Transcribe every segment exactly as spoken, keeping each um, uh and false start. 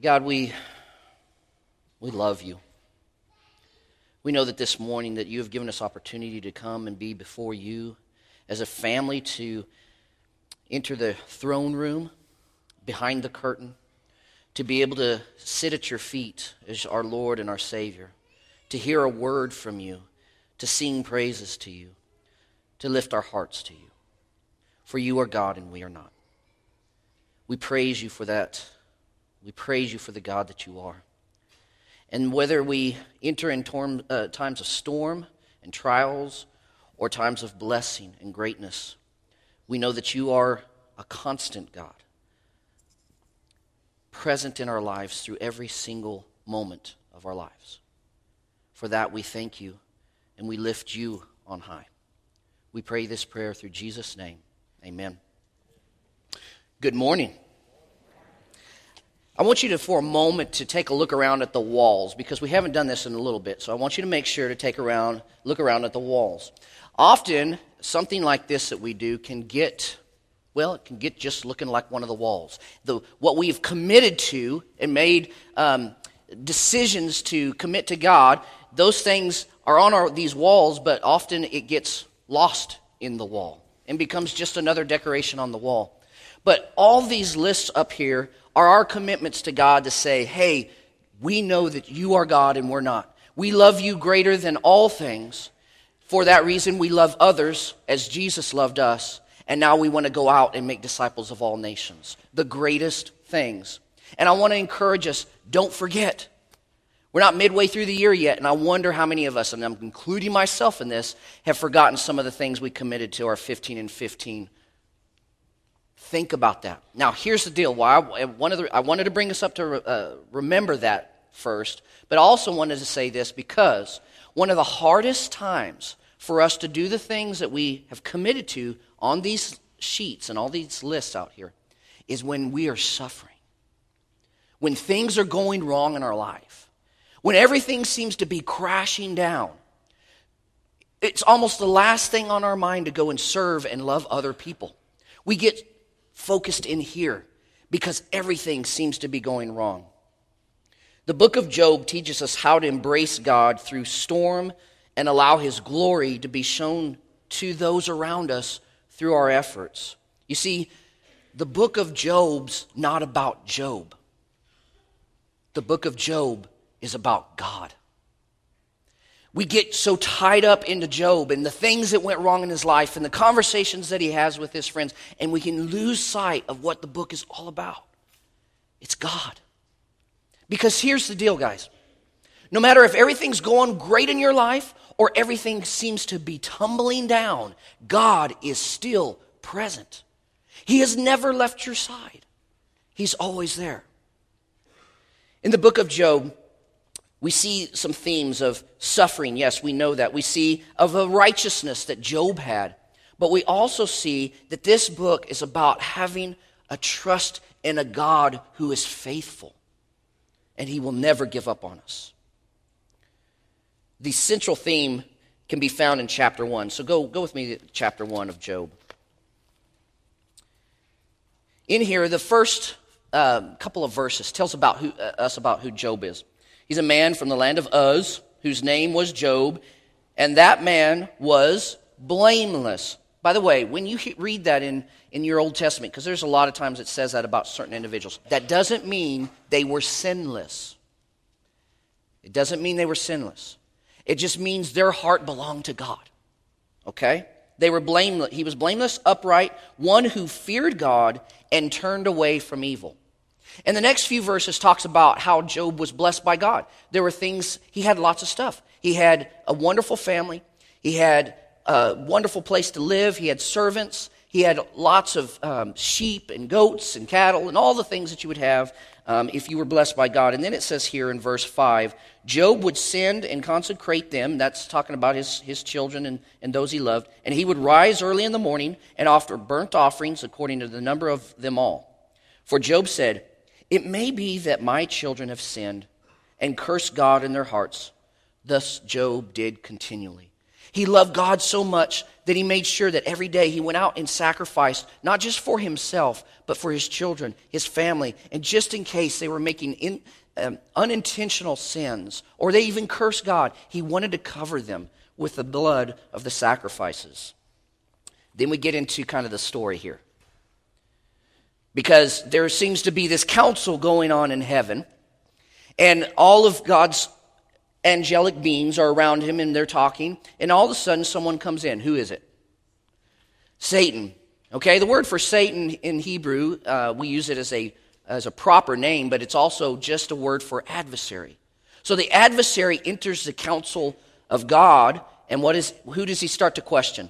God, we, we love you. We know that this morning that you have given us opportunity to come and be before you as a family, to enter the throne room behind the curtain, to be able to sit at your feet as our Lord and our Savior, to hear a word from you, to sing praises to you, to lift our hearts to you. For you are God and we are not. We praise you for that. We praise you for the God that you are. And whether we enter in torm, uh, times of storm and trials or times of blessing and greatness, we know that you are a constant God, present in our lives through every single moment of our lives. For that we thank you and we lift you on high. We pray this prayer through Jesus' name. Amen. Good morning. I want you to, for a moment, to take a look around at the walls, because we haven't done this in a little bit. So I want you to make sure to take around, look around at the walls. Often, something like this that we do can get, well, it can get just looking like one of the walls. The what we've committed to and made um, decisions to commit to God, those things are on our, these walls, but often it gets lost in the wall and becomes just another decoration on the wall. But all these lists up here are our commitments to God to say, hey, we know that you are God and we're not. We love you greater than all things. For that reason, we love others as Jesus loved us. And now we want to go out and make disciples of all nations. The greatest things. And I want to encourage us, don't forget. We're not midway through the year yet, and I wonder how many of us, and I'm including myself in this, have forgotten some of the things we committed to our fifteen and fifteen. Think about that. Now, here's the deal. Why I wanted to, I wanted to bring us up to uh, remember that first, but I also wanted to say this because one of the hardest times for us to do the things that we have committed to on these sheets and all these lists out here is when we are suffering, when things are going wrong in our life, when everything seems to be crashing down. It's almost the last thing on our mind to go and serve and love other people. We get focused in here because everything seems to be going wrong. The book of Job teaches us how to embrace God through storm and allow his glory to be shown to those around us through our efforts. You see, the book of Job's not about Job. The book of Job is about God. We get so tied up into Job and the things that went wrong in his life and the conversations that he has with his friends, and we can lose sight of what the book is all about. It's God. Because here's the deal, guys. No matter if everything's going great in your life or everything seems to be tumbling down, God is still present. He has never left your side. He's always there. In the book of Job, we see some themes of suffering. Yes, we know that. We see of a righteousness that Job had. But we also see that this book is about having a trust in a God who is faithful. And he will never give up on us. The central theme can be found in chapter one. So go, go with me to chapter one of Job. In here, the first uh, couple of verses tells about who, uh, us about who Job is. He's a man from the land of Uz, whose name was Job, and that man was blameless. By the way, when you read that in, in your Old Testament, because there's a lot of times it says that about certain individuals, that doesn't mean they were sinless. It doesn't mean they were sinless. It just means their heart belonged to God. Okay? They were blameless. He was blameless, upright, one who feared God and turned away from evil. And the next few verses talks about how Job was blessed by God. There were things, he had lots of stuff. He had a wonderful family. He had a wonderful place to live. He had servants. He had lots of um, sheep and goats and cattle and all the things that you would have um, if you were blessed by God. And then it says here in verse five, Job would send and consecrate them. That's talking about his, his children and, and those he loved. And he would rise early in the morning and offer burnt offerings according to the number of them all. For Job said, it may be that my children have sinned and cursed God in their hearts. Thus Job did continually. He loved God so much that he made sure that every day he went out and sacrificed, not just for himself, but for his children, his family, and just in case they were making in, um, unintentional sins, or they even cursed God, he wanted to cover them with the blood of the sacrifices. Then we get into kind of the story here. Because there seems to be this council going on in heaven, and all of God's angelic beings are around him and they're talking, and all of a sudden someone comes in. Who is it? Satan. Okay, the word for Satan in Hebrew, uh, we use it as a as a proper name, but it's also just a word for adversary. So the adversary enters the council of God, and what is who does he start to question?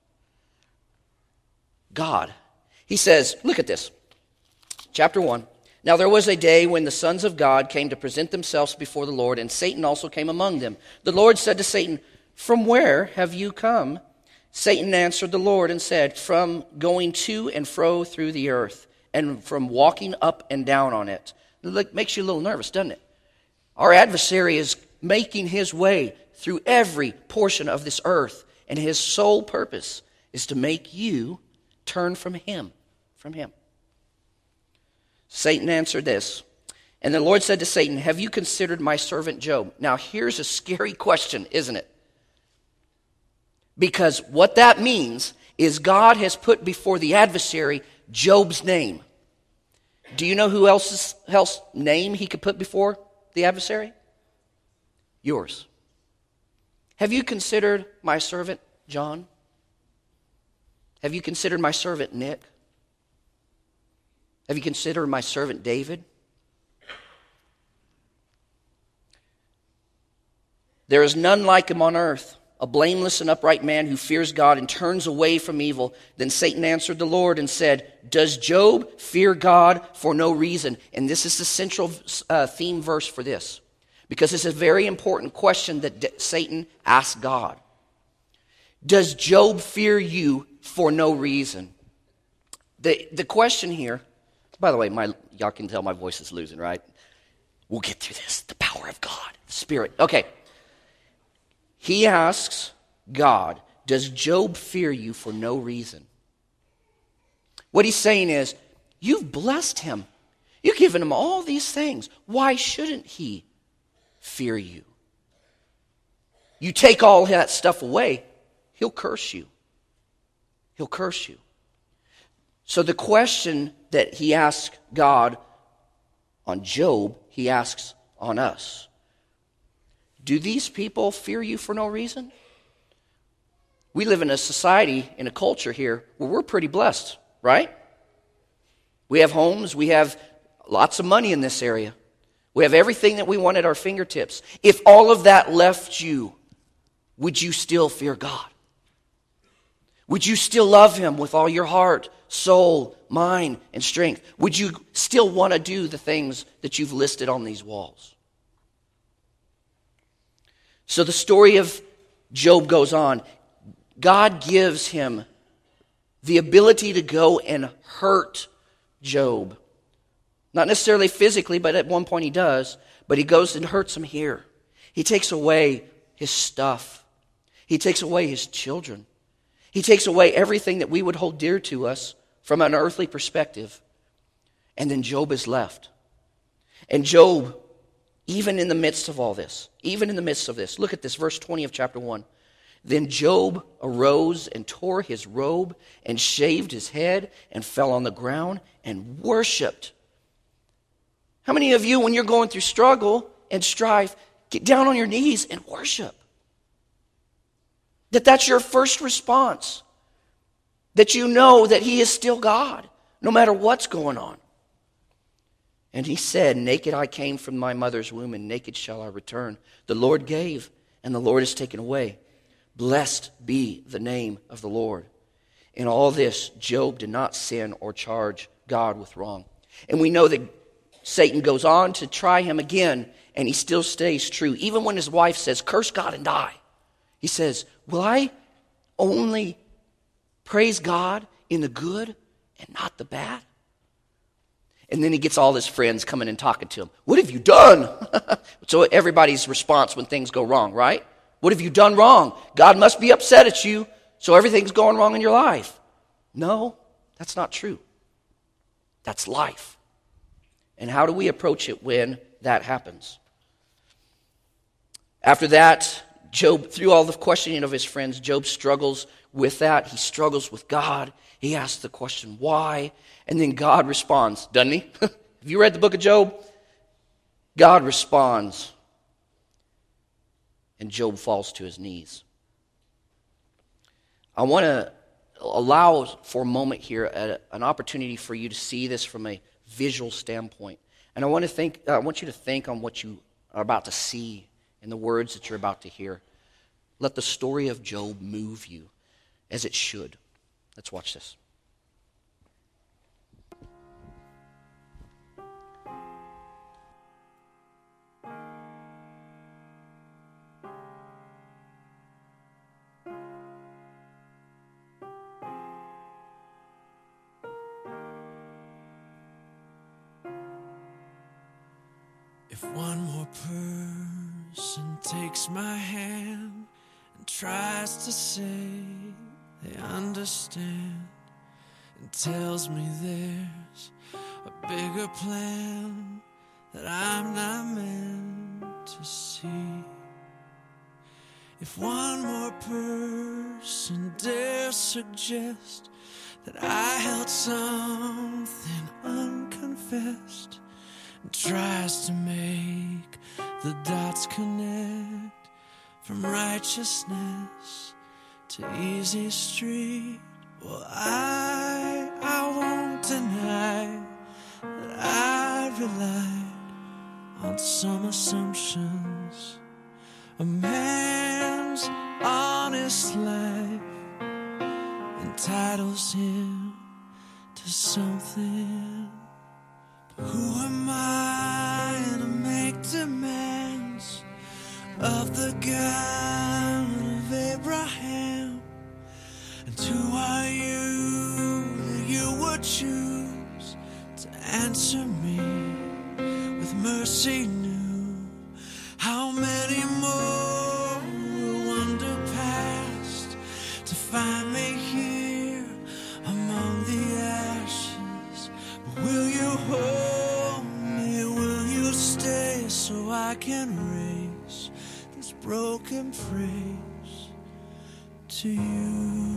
God. He says, look at this. Chapter one. Now there was a day when the sons of God came to present themselves before the Lord, and Satan also came among them. The Lord said to Satan, "From where have you come?" Satan answered the Lord and said, "From going to and fro through the earth, and from walking up and down on it." It makes you a little nervous, doesn't it? Our adversary is making his way through every portion of this earth, and his sole purpose is to make you turn from him, from him. Satan answered this, and the Lord said to Satan, "Have you considered my servant Job?" Now here's a scary question, isn't it? Because what that means is God has put before the adversary Job's name. Do you know who else's else name he could put before the adversary? Yours. Have you considered my servant John? Have you considered my servant Nick? Have you considered my servant David? There is none like him on earth, a blameless and upright man who fears God and turns away from evil. Then Satan answered the Lord and said, "Does Job fear God for no reason?" And this is the central uh, theme verse for this, because it's a very important question that D- Satan asked God. Does Job fear you for no reason? The, the question here, by the way, my y'all can tell my voice is losing, right? We'll get through this. The power of God, the Spirit. Okay. He asks God, does Job fear you for no reason? What he's saying is, you've blessed him. You've given him all these things. Why shouldn't he fear you? You take all that stuff away, he'll curse you. He'll curse you. So the question that he asks God on Job, he asks on us. Do these people fear you for no reason? We live in a society, in a culture here, where we're pretty blessed, right? We have homes, we have lots of money in this area. We have everything that we want at our fingertips. If all of that left you, would you still fear God? Would you still love him with all your heart, soul, mind, and strength? Would you still want to do the things that you've listed on these walls? So the story of Job goes on. God gives him the ability to go and hurt Job. Not necessarily physically, but at one point he does. But he goes and hurts him here. He takes away his stuff. He takes away his children. He takes away everything that we would hold dear to us from an earthly perspective. And then Job is left. And Job, even in the midst of all this, even in the midst of this, look at this, verse twenty of chapter one. Then Job arose and tore his robe and shaved his head and fell on the ground and worshiped. How many of you, when you're going through struggle and strife, get down on your knees and worship? That that's your first response. That you know that he is still God, no matter what's going on. And he said, "Naked I came from my mother's womb, and naked shall I return. The Lord gave, and the Lord has taken away. Blessed be the name of the Lord." In all this, Job did not sin or charge God with wrong. And we know that Satan goes on to try him again, and he still stays true. Even when his wife says, "Curse God and die," he says, "Will I only praise God in the good and not the bad?" And then he gets all his friends coming and talking to him. "What have you done?" So everybody's response when things go wrong, right? What have you done wrong? God must be upset at you, so everything's going wrong in your life. No, that's not true. That's life. And how do we approach it when that happens? After that, Job, through all the questioning of his friends, Job struggles with that. He struggles with God. He asks the question, why? And then God responds, doesn't he? Have you read the book of Job? God responds, and Job falls to his knees. I want to allow for a moment here a, an opportunity for you to see this from a visual standpoint. And I want to think. I want you to think on what you are about to see in the words that you're about to hear. Let the story of Job move you as it should. Let's watch this. If one more person takes my hand and tries to say they understand and tells me there's a bigger plan that I'm not meant to see. If one more person dares suggest that I held something unconfessed and tries to make the dots connect from righteousness to easy street, well, I, I won't deny that I relied on some assumptions. A man's honest life entitles him to something. Who am I to make demands of the God of Abraham? And who are you that you would choose to answer me with mercy new? How many more will wander past to find me here among the ashes? But will you hold me? Will you stay so I can raise this broken praise to you?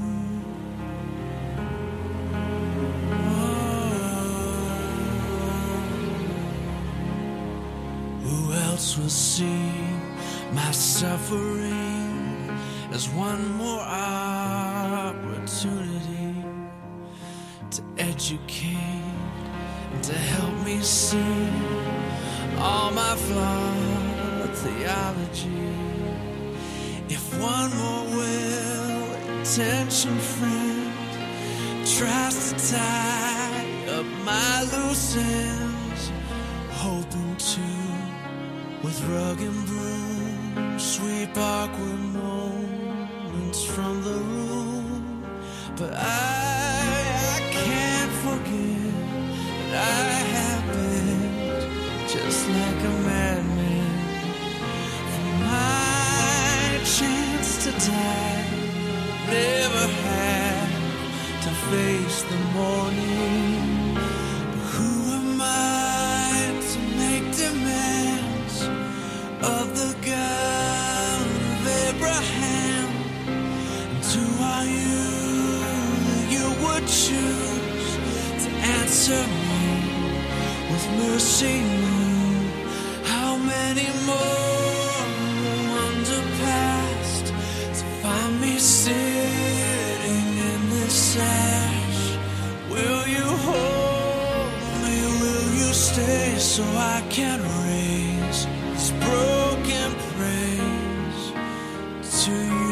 Who else will see my suffering as one more opportunity to educate and to help me see all my flawed theology? If one more well-intentioned friend tries to tie up my loose ends, hoping to with rug and broom sweep awkward moments from the room, but I, I can't forget that I have been just like a madman. For my chance to die, never had to face the morning. But who am I to make demands of the God of Abraham? And who are you that you would choose to answer me with mercy new? How many more will wander past to find me sitting in this ash? Will you hold me? Will you stay so I can raise this broken praise to you?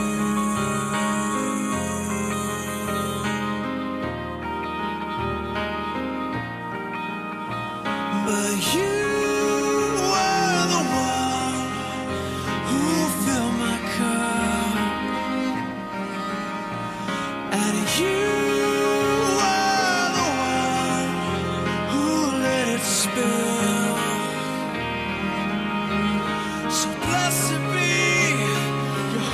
But you are the one who filled my cup, and you are the one who let it spill. So blessed be your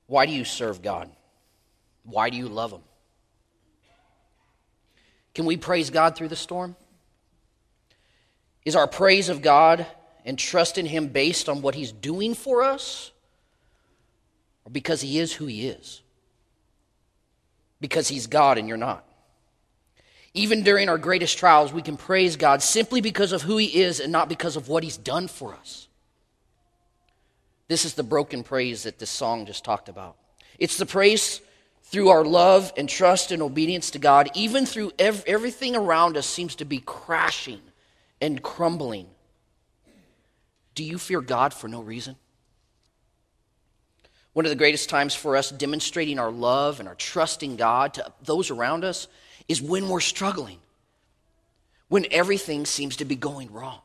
Why do you serve God? Why do you love Him? Can we praise God through the storm? Is our praise of God and trust in Him based on what He's doing for us? Or because He is who He is? Because He's God and you're not. Even during our greatest trials, we can praise God simply because of who He is and not because of what He's done for us. This is the broken praise that this song just talked about. It's the praise through our love and trust and obedience to God, even through ev- everything around us seems to be crashing and crumbling. Do you fear God for no reason? One of the greatest times for us demonstrating our love and our trust in God to those around us is when we're struggling, when everything seems to be going wrong.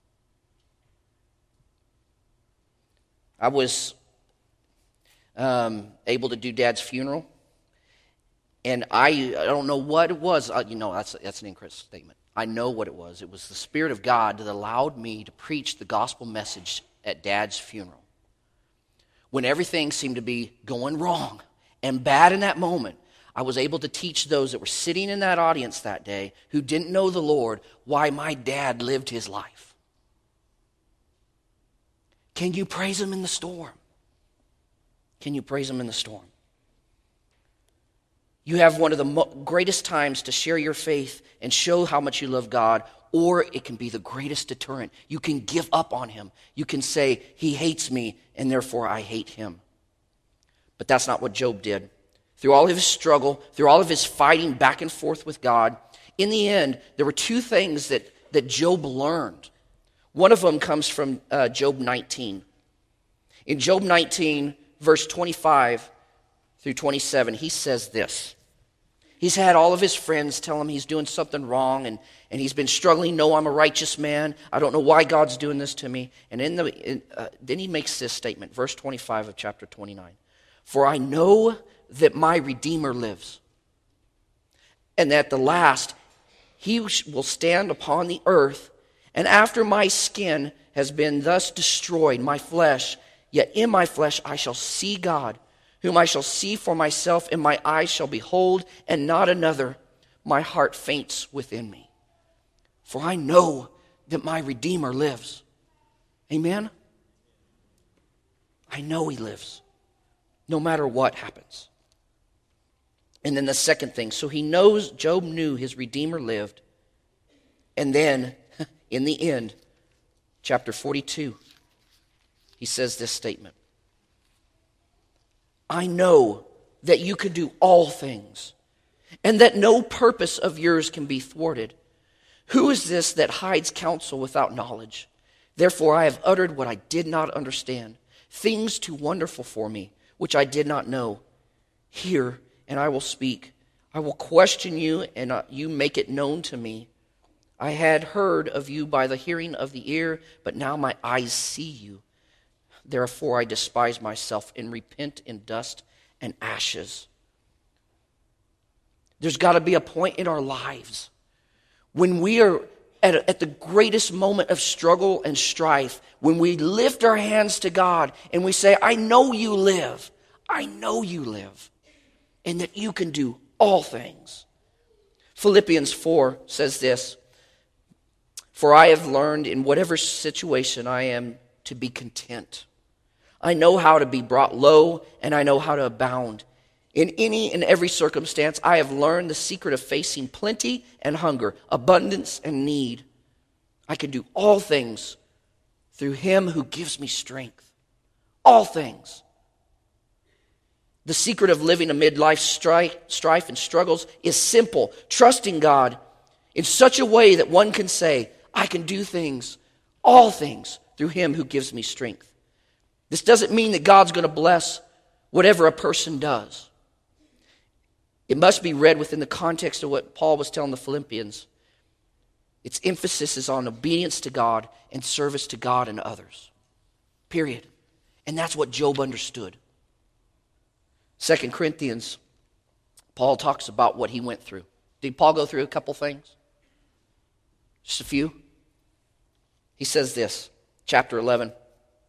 I was um, able to do Dad's funeral, and I I don't know what it was. Uh, you know, that's that's an incorrect statement. I know what it was. It was the Spirit of God that allowed me to preach the gospel message at Dad's funeral. When everything seemed to be going wrong and bad in that moment, I was able to teach those that were sitting in that audience that day who didn't know the Lord why my dad lived his life. Can you praise Him in the storm? Can you praise Him in the storm? You have one of the mo- greatest times to share your faith and show how much you love God, or it can be the greatest deterrent. You can give up on Him. You can say, He hates me, and therefore I hate Him. But that's not what Job did. Through all of his struggle, through all of his fighting back and forth with God, in the end, there were two things that, that Job learned. One of them comes from uh, Job nineteen. In Job nineteen, verse twenty-five through twenty-seven, he says this. He's had all of his friends tell him he's doing something wrong, and, and he's been struggling. No, I'm a righteous man. I don't know why God's doing this to me. And in the in, uh, then he makes this statement, verse twenty-five of chapter twenty-nine. For I know that my Redeemer lives, and that at the last He will stand upon the earth. And after my skin has been thus destroyed, my flesh, yet in my flesh I shall see God, whom I shall see for myself, and my eyes shall behold, and not another. My heart faints within me. For I know that my Redeemer lives. Amen? I know He lives, no matter what happens. And then the second thing, so he knows, Job knew his Redeemer lived, and then in the end, chapter forty-two, he says this statement. I know that you can do all things, and that no purpose of yours can be thwarted. Who is this that hides counsel without knowledge? Therefore I have uttered what I did not understand, things too wonderful for me, which I did not know. Hear, and I will speak. I will question you, and you make it known to me. I had heard of you by the hearing of the ear, but now my eyes see you. Therefore I despise myself and repent in dust and ashes. There's got to be a point in our lives when we are at, a, at the greatest moment of struggle and strife, when we lift our hands to God and we say, I know you live. I know you live. And that you can do all things. Philippians four says this. For I have learned in whatever situation I am to be content. I know how to be brought low, and I know how to abound. In any and every circumstance, I have learned the secret of facing plenty and hunger, abundance and need. I can do all things through Him who gives me strength. All things. The secret of living amid life's strife, strife and struggles is simple. Trusting God in such a way that one can say, I can do things, all things, through Him who gives me strength. This doesn't mean that God's going to bless whatever a person does. It must be read within the context of what Paul was telling the Philippians. Its emphasis is on obedience to God and service to God and others. Period. And that's what Job understood. Second Corinthians, Paul talks about what he went through. Did Paul go through a couple things? Just a few? He says this, chapter eleven.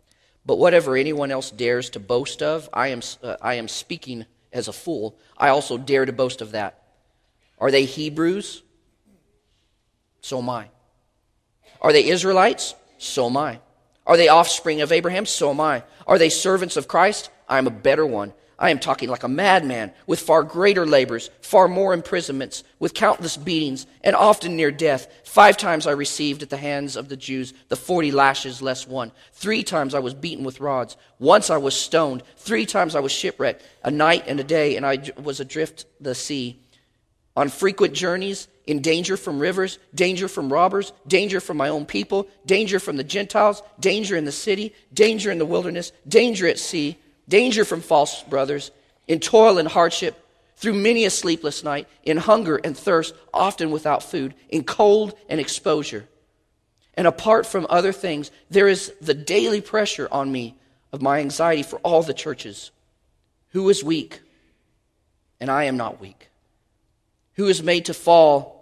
But whatever anyone else dares to boast of, I am, uh, I am speaking as a fool. I also dare to boast of that. Are they Hebrews? So am I. Are they Israelites? So am I. Are they offspring of Abraham? So am I. Are they servants of Christ? I am a better one. I am talking like a madman, with far greater labors, far more imprisonments, with countless beatings, and often near death. Five times I received at the hands of the Jews the forty lashes less one. Three times I was beaten with rods. Once I was stoned. Three times I was shipwrecked, a night and a day, and I was adrift the sea. On frequent journeys, in danger from rivers, danger from robbers, danger from my own people, danger from the Gentiles, danger in the city, danger in the wilderness, danger at sea, danger from false brothers, in toil and hardship, through many a sleepless night, in hunger and thirst, often without food, in cold and exposure. And apart from other things, there is the daily pressure on me of my anxiety for all the churches. Who is weak? And I am not weak. Who is made to fall?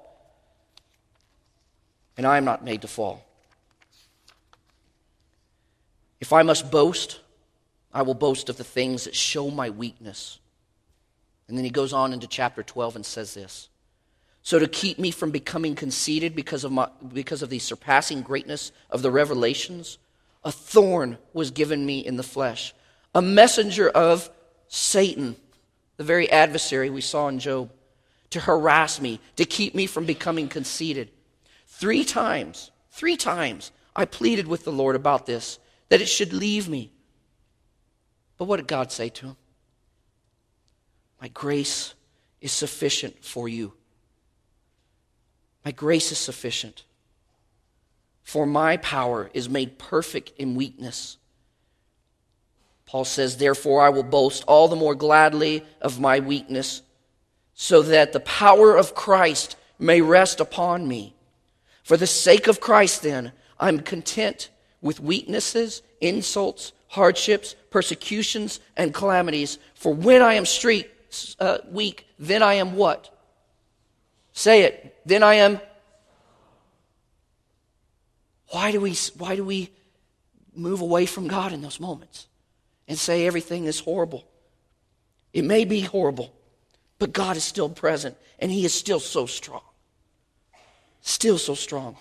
And I am not made to fall. If I must boast, I will boast of the things that show my weakness. And then he goes on into chapter twelve and says this. So to keep me from becoming conceited because of my, because of the surpassing greatness of the revelations, a thorn was given me in the flesh, a messenger of Satan, the very adversary we saw in Job, to harass me, to keep me from becoming conceited. Three times, three times, I pleaded with the Lord about this, that it should leave me. But what did God say to him? My grace is sufficient for you. My grace is sufficient. For my power is made perfect in weakness. Paul says, therefore I will boast all the more gladly of my weakness, so that the power of Christ may rest upon me. For the sake of Christ, then, I'm content with weaknesses, insults, hardships, persecutions, and calamities. For when I am street, uh, weak, then I am what? Say it. Then I am. Why do we, why do we move away from God in those moments and say everything is horrible? It may be horrible, but God is still present, and he is still so strong. Still so strong.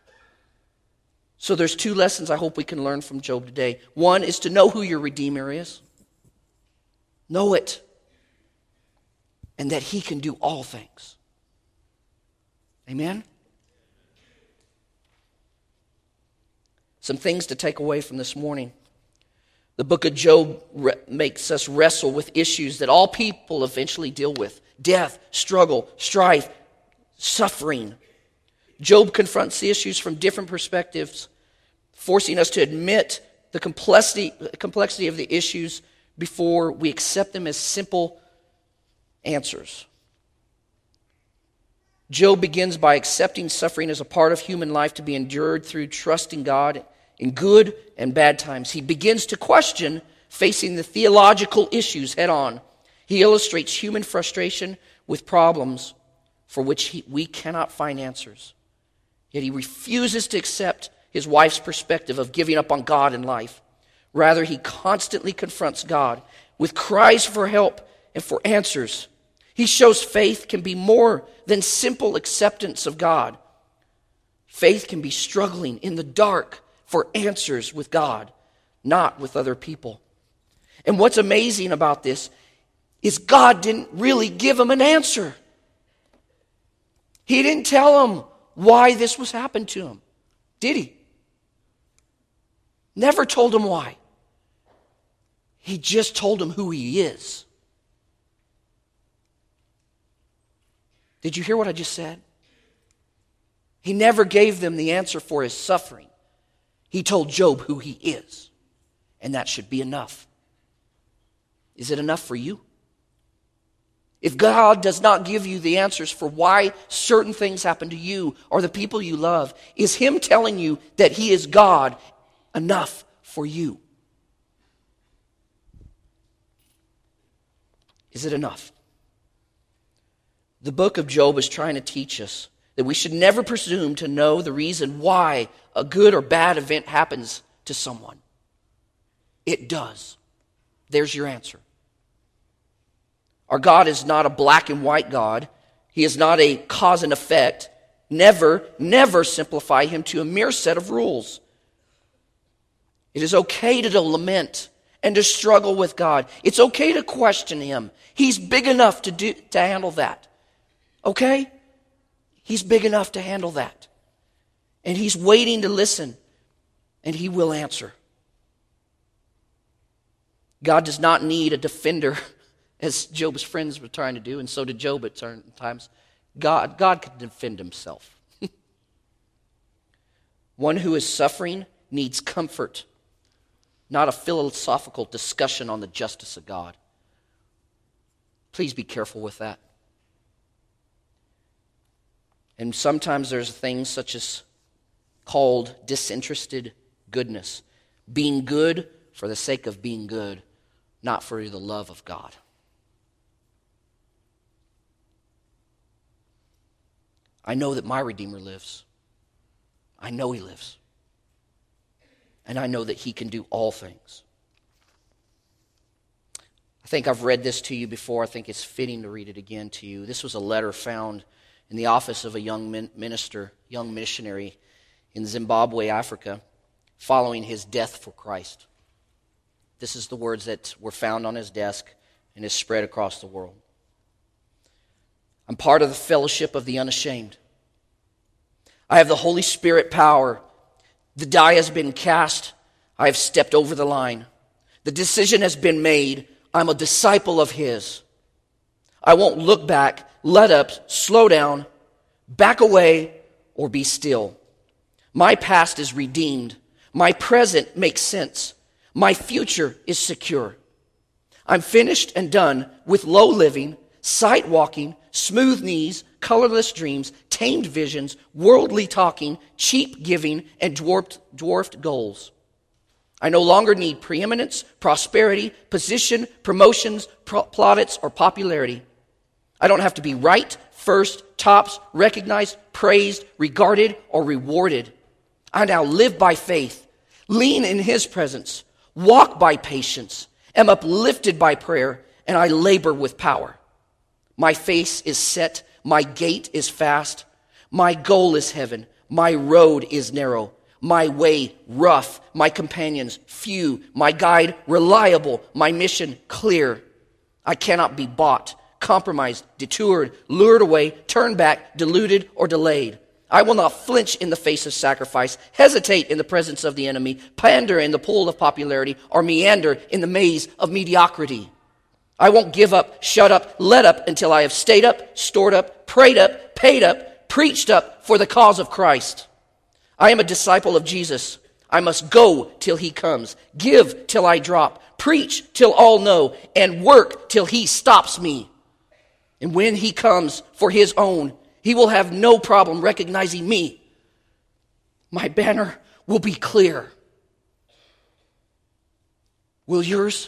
So there's two lessons I hope we can learn from Job today. One is to know who your Redeemer is. Know it. And that he can do all things. Amen? Some things to take away from this morning. The book of Job re- makes us wrestle with issues that all people eventually deal with. Death, struggle, strife, suffering. Job confronts the issues from different perspectives, forcing us to admit the complexity, complexity of the issues before we accept them as simple answers. Job begins by accepting suffering as a part of human life to be endured through trusting God in good and bad times. He begins to question facing the theological issues head on. He illustrates human frustration with problems for which he, we cannot find answers. Yet he refuses to accept his wife's perspective of giving up on God in life. Rather, he constantly confronts God with cries for help and for answers. He shows faith can be more than simple acceptance of God. Faith can be struggling in the dark for answers with God, not with other people. And what's amazing about this is God didn't really give him an answer. He didn't tell him why this was happened to him. Did he? Never told him why. He just told him who he is. Did you hear what I just said? He never gave them the answer for his suffering. He told Job who he is. And that should be enough. Is it enough for you? If God does not give you the answers for why certain things happen to you or the people you love, is him telling you that he is God enough for you? Is it enough? The book of Job is trying to teach us that we should never presume to know the reason why a good or bad event happens to someone. It does. There's your answer. Our God is not a black and white God. He is not a cause and effect. Never, never simplify him to a mere set of rules. It is okay to lament and to struggle with God. It's okay to question him. He's big enough to do to handle that. Okay? He's big enough to handle that. And he's waiting to listen, and he will answer. God does not need a defender, as Job's friends were trying to do, and so did Job at certain times. God, God can defend himself. One who is suffering needs comfort, not a philosophical discussion on the justice of God. Please be careful with that. And sometimes there's things such as called disinterested goodness. Being good for the sake of being good, not for the love of God. I know that my Redeemer lives. I know he lives. And I know that he can do all things. I think I've read this to you before. I think it's fitting to read it again to you. This was a letter found in the office of a young minister, young missionary in Zimbabwe, Africa, following his death for Christ. This is the words that were found on his desk and is spread across the world. I'm part of the fellowship of the unashamed. I have the Holy Spirit power. The die has been cast. I have stepped over the line. The decision has been made. I'm a disciple of his. I won't look back, let up, slow down, back away, or be still. My past is redeemed. My present makes sense. My future is secure. I'm finished and done with low living, sight walking, smooth knees, colorless dreams, tamed visions, worldly talking, cheap giving, and dwarfed, dwarfed goals. I no longer need preeminence, prosperity, position, promotions, pro- plaudits, or popularity. I don't have to be right, first, tops, recognized, praised, regarded, or rewarded. I now live by faith, lean in his presence, walk by patience, am uplifted by prayer, and I labor with power. My face is set, my gait is fast, my goal is heaven, my road is narrow, my way rough, my companions few, my guide reliable, my mission clear. I cannot be bought, compromised, detoured, lured away, turned back, deluded, or delayed. I will not flinch in the face of sacrifice, hesitate in the presence of the enemy, pander in the pool of popularity, or meander in the maze of mediocrity. I won't give up, shut up, let up until I have stayed up, stored up, prayed up, paid up, preached up for the cause of Christ. I am a disciple of Jesus. I must go till he comes, give till I drop, preach till all know, and work till he stops me. And when he comes for his own, he will have no problem recognizing me. My banner will be clear. Will yours?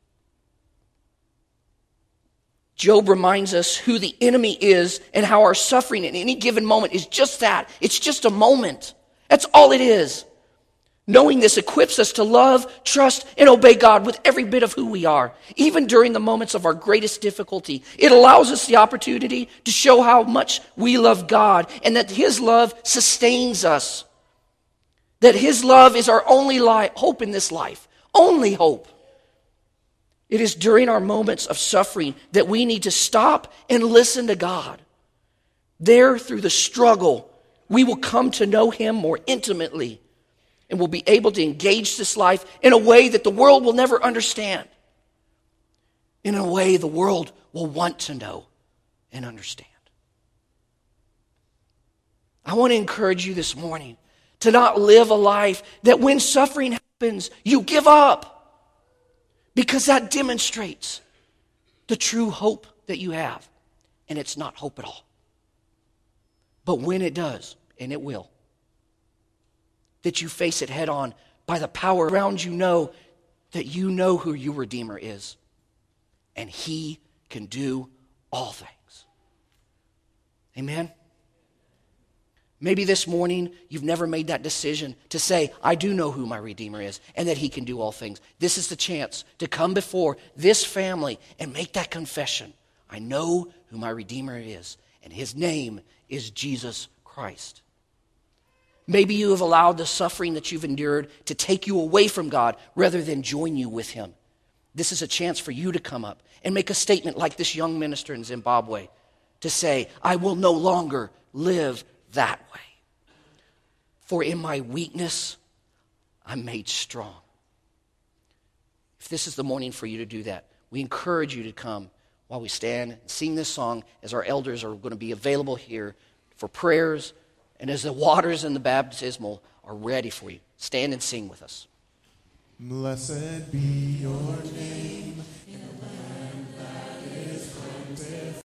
Job reminds us who the enemy is and how our suffering in any given moment is just that. It's just a moment. That's all it is. Knowing this equips us to love, trust, and obey God with every bit of who we are, even during the moments of our greatest difficulty. It allows us the opportunity to show how much we love God and that his love sustains us. That his love is our only li- hope in this life. Only hope. It is during our moments of suffering that we need to stop and listen to God. There, through the struggle, we will come to know him more intimately and will be able to engage this life in a way that the world will never understand. In a way the world will want to know and understand. I want to encourage you this morning to not live a life that when suffering happens, you give up. Because that demonstrates the true hope that you have. And it's not hope at all. But when it does, and it will, that you face it head on by the power around you, know that you know who your Redeemer is. And he can do all things. Amen? Maybe this morning you've never made that decision to say, I do know who my Redeemer is and that he can do all things. This is the chance to come before this family and make that confession. I know who my Redeemer is, and his name is Jesus Christ. Maybe you have allowed the suffering that you've endured to take you away from God rather than join you with him. This is a chance for you to come up and make a statement like this young minister in Zimbabwe to say, I will no longer live that way. For in my weakness, I'm made strong. If this is the morning for you to do that, we encourage you to come while we stand and sing this song as our elders are going to be available here for prayers and as the waters in the baptismal are ready for you. Stand and sing with us. Blessed be your name.